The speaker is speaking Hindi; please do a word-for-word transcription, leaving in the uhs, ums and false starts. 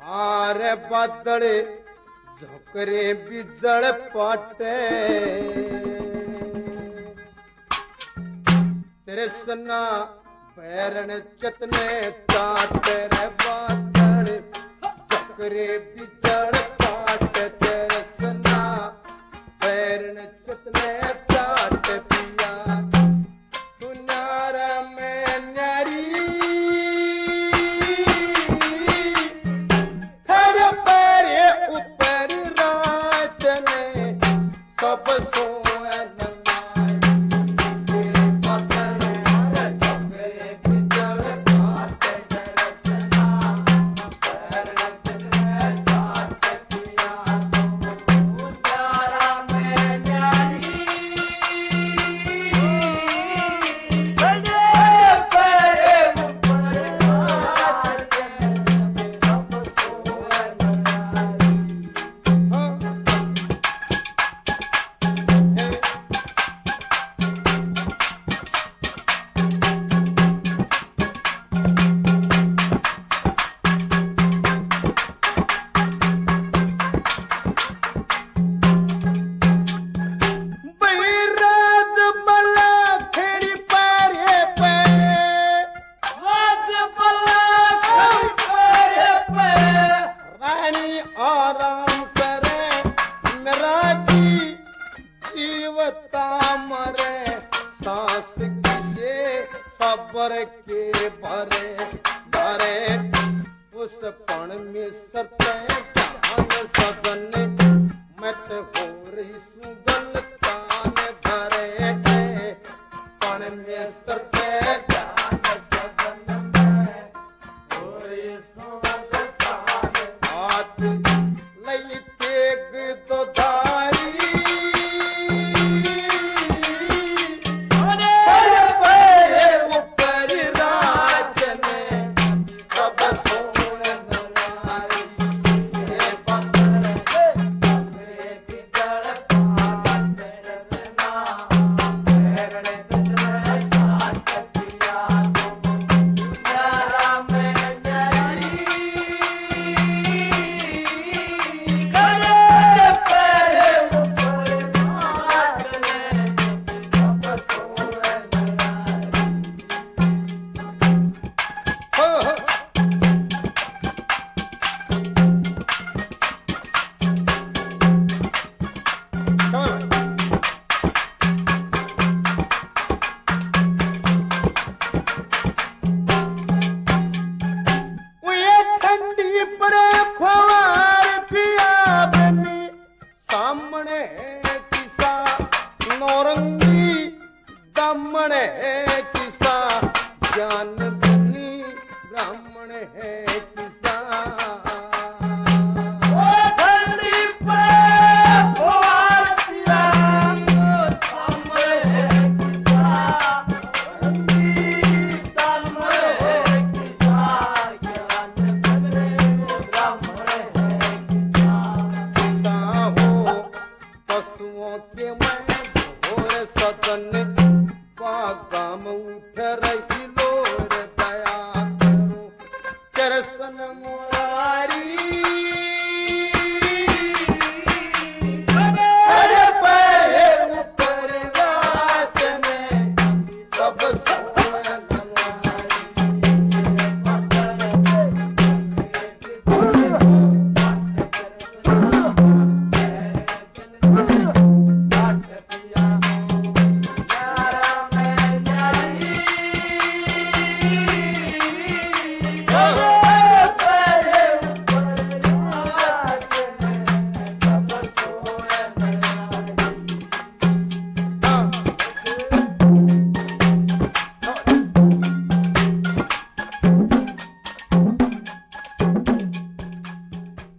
हारे बादल झोकरे बिजड़ पाटे तेरे सना पैरण चतने काटे रे बादल झोकरे बिजड़ पाटे तेरे सना पैरण चतने काटे पिया तू नारा में न्यारी आराम करे मेरा जी जीवता मरे सांस किसे सबर के भरे भरे उस पण में सरते जान सदन मैं तो हो रही सुगल तान धरे पण में सरते